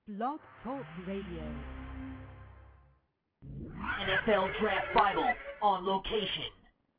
Blog Talk Radio. NFL Draft Bible on location.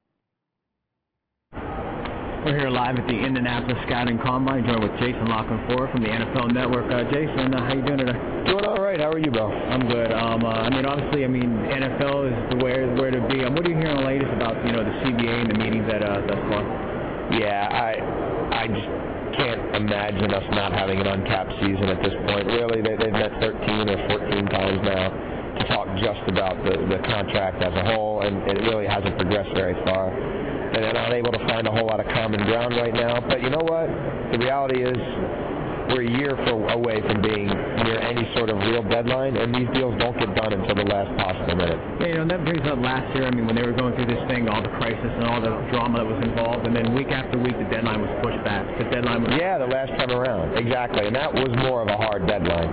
We're here live at the Indianapolis Scouting Combine, joined with Jason Lockenford from the NFL Network. Jason, how you doing today? Doing all right. How are you, Bill? I'm good. Obviously, NFL is where to be. What are you hearing the latest about, the CBA and the meetings thus far? Yeah, I just can't imagine us not having an uncapped season at this point. Really, they've met 13 or 14 times now to talk just about the contract as a whole, and it really hasn't progressed very far. And they're not able to find a whole lot of common ground right now. But you know what? The reality is we're a year away from being near any sort of real deadline, and these deals don't get done until the last possible minute. Yeah, that brings up last year, when they were going through this thing, all the crisis and all the drama that was involved, and then week after week the deadline was pushed back. Yeah, the last time around. Exactly. And that was more of a hard deadline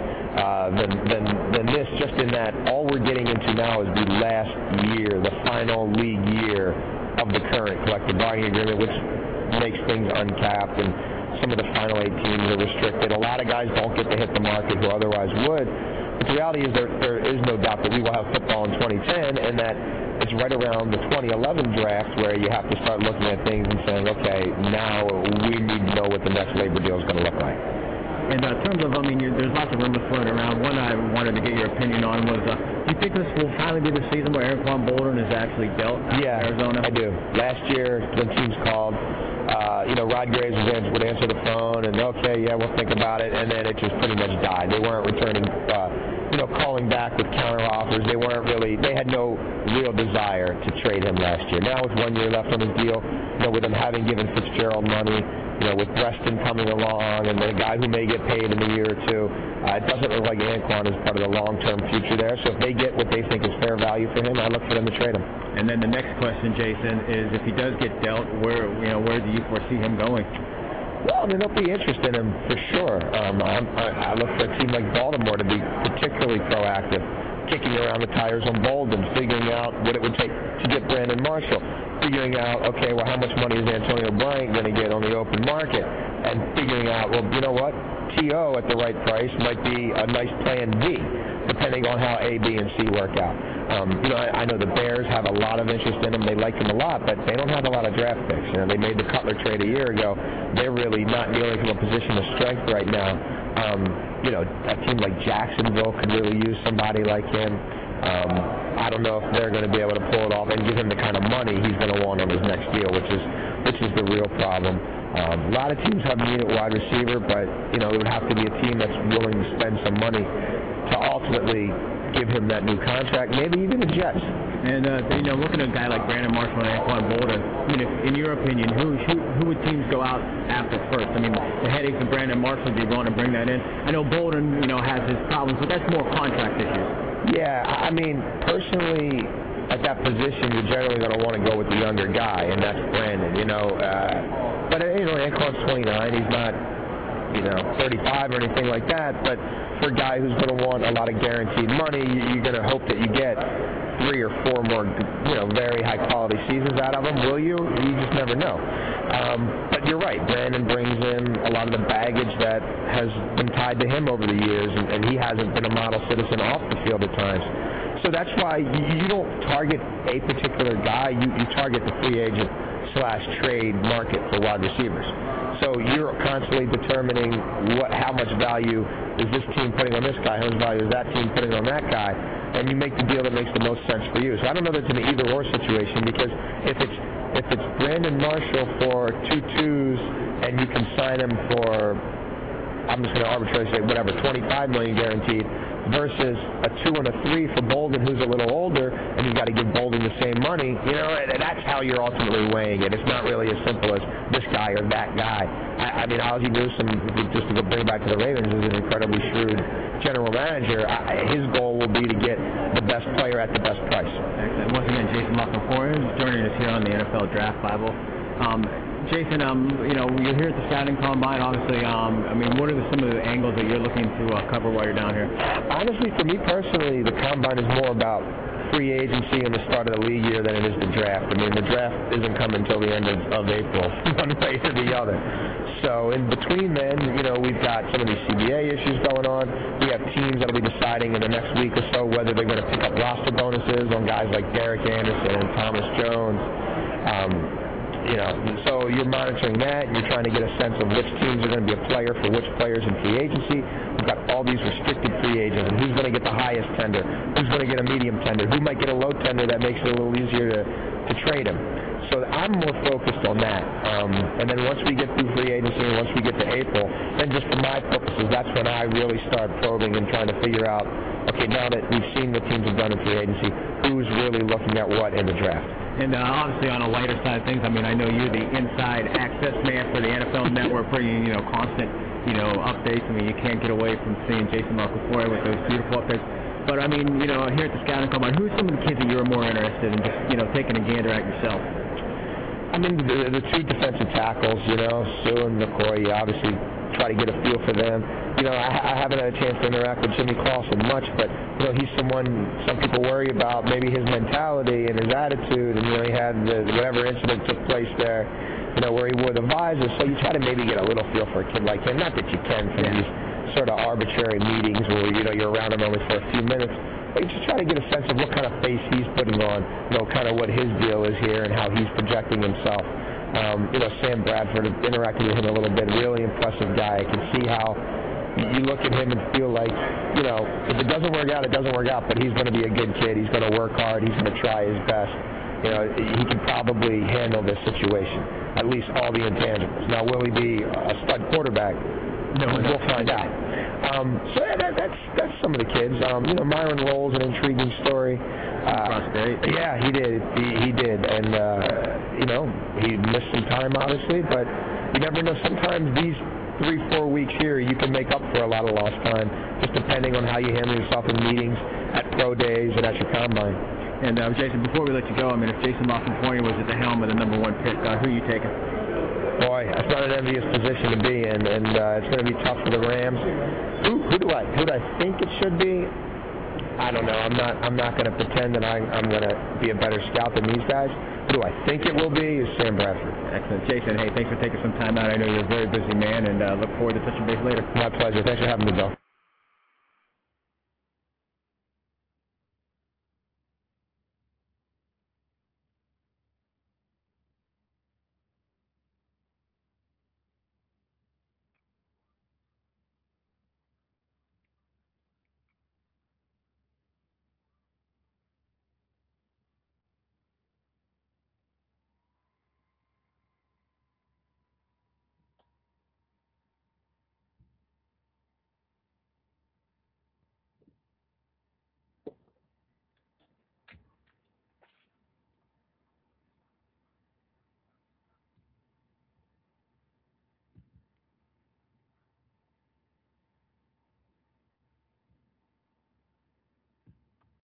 than this, just in that all we're getting into now is the last year, the final league year of the current collective bargaining agreement, which makes things uncapped, and some of the final 8 teams are restricted. A lot of guys don't get to hit the market who otherwise would. But the reality is there is no doubt that we will have football in 2010, and that it's right around the 2011 draft where you have to start looking at things and saying, okay, now we need to know what the next labor deal is going to look like. In terms of, there's lots of rumors floating around. One I wanted to get your opinion on was, do you think this will finally be the season where Anquan Boldin is actually dealt in Arizona? I do. Last year, when teams called, Rod Graves would answer the phone, and okay, yeah, we'll think about it, and then it just pretty much died. They weren't returning, calling back with counter offers. They had no real desire to trade him last year. Now with 1 year left on his deal, with them having given Fitzgerald money, with Preston coming along and the guy who may get paid in a year or two, it doesn't look like Anquan is part of the long-term future there. So if they get what they think is fair value for him, I look for them to trade him. And then the next question, Jason, is if he does get dealt, where do you foresee him going? Well, there'll be interest in him for sure. I look for a team like Baltimore to be particularly proactive, kicking around the tires on Boldin, figuring out what it would take to get Brandon Marshall, figuring out, okay, well, how much money is Antonio Bryant going to get on the open market, and figuring out, well, you know what, T.O. at the right price might be a nice plan B, depending on how A, B, and C work out. I know the Bears have a lot of interest in him. They like him a lot, but they don't have a lot of draft picks. They made the Cutler trade a year ago. They're really not nearly from a position of strength right now. A team like Jacksonville could really use somebody like him. I don't know if they're going to be able to pull it off and give him the kind of money he's going to want on his next deal, which is the real problem. A lot of teams have need at wide receiver, but it would have to be a team that's willing to spend some money to ultimately give him that new contract, maybe even the Jets. And looking at a guy like Brandon Marshall and Anquan Boldin, in your opinion, who would teams go out after first? The headaches of Brandon Marshall, do you want to bring that in? I know Boldin, has his problems, but that's more contract issues. Yeah, personally, at that position, you're generally going to want to go with the younger guy, and that's Brandon. But Anquan's 29. He's not 35 or anything like that, but for a guy who's going to want a lot of guaranteed money, you're going to hope that you get 3 or 4 more, very high quality seasons out of him. Will you? You just never know. But you're right. Brandon brings in a lot of the baggage that has been tied to him over the years, and he hasn't been a model citizen off the field at times. So that's why you don't target a particular guy. You target the free agent / trade market for wide receivers. So you're constantly determining how much value is this team putting on this guy, how much value is that team putting on that guy, and you make the deal that makes the most sense for you. So I don't know that it's an either-or situation, because if it's Brandon Marshall for 2 twos and you can sign him for, I'm just going to arbitrarily say whatever, $25 million guaranteed, versus a 2 and a 3 for Boldin, who's a little older, and you've got to give Boldin the same money, that's how you're ultimately weighing it. It's not really as simple as this guy or that guy. Ozzie Newsome, just to bring it back to the Ravens, is an incredibly shrewd general manager. His goal will be to get the best player at the best price. Excellent. Once again, Jason Lockenford joining us here on the NFL Draft Bible. Jason, you're here at the Scouting Combine, obviously. What are some of the angles that you're looking to cover while you're down here? Honestly, for me personally, the Combine is more about free agency and the start of the league year than it is the draft. The draft isn't coming until the end of April, one way or the other. So in between then, we've got some of these CBA issues going on. We have teams deciding in the next week or so whether they're going to pick up roster bonuses on guys like Derek Anderson and Thomas Jones. So you're monitoring that, and you're trying to get a sense of which teams are going to be a player for which players in free agency. We've got all these restricted free agents, and who's going to get the highest tender, who's going to get a medium tender, who might get a low tender that makes it a little easier to trade him. So I'm more focused on that. And then once we get through free agency and once we get to April, then just for my purposes, that's when I really start probing and trying to figure out, okay, now that we've seen what teams have done in free agency, who's really looking at what in the draft. And obviously on a lighter side of things, I mean, I know you're the inside access man for the NFL Network, bringing, constant, updates. I mean, you can't get away from seeing Jason Marcofor with those beautiful updates. But, I mean, here at the Scouting Combine, who's some of the kids that you're more interested in just, taking a gander at yourself? I mean, the two defensive tackles, Sue and McCoy, you obviously try to get a feel for them. I haven't had a chance to interact with Jimmy Clausen much, but, he's someone some people worry about, maybe his mentality and his attitude, and, he had whatever incident took place there, where he wore the visor, so you try to maybe get a little feel for a kid like him. Not that you can from these sort of arbitrary meetings where, you're around him only for a few minutes, but you just try to get a sense of what kind of face he's putting on, kind of what his deal is here and how he's projecting himself. Sam Bradford, interacted with him a little bit, really impressive guy. I can see how you look at him and feel like, if it doesn't work out, it doesn't work out, but he's going to be a good kid. He's going to work hard. He's going to try his best. He can probably handle this situation, at least all the intangibles. Now, will he be a stud quarterback? No, we'll find out. So that's some of the kids. Myron Roll's an intriguing story. Yeah, he did. He did, and he missed some time, obviously, but you never know. Sometimes these 3-4 weeks here, you can make up for a lot of lost time, just depending on how you handle yourself in meetings, at pro days, and at your combine. And Jason, before we let you go, I mean, if Jason Marcofor was at the helm of the number 1 pick, who are you taking? Boy, that's not an envious position to be in, and it's going to be tough for the Rams. Who do I think it should be? I don't know. I'm not going to pretend that I'm going to be a better scout than these guys. Who do I think it will be is Sam Bradford. Excellent. Jason, hey, thanks for taking some time out. I know you're a very busy man, and look forward to touching base later. My pleasure. Thanks for having me, Bill.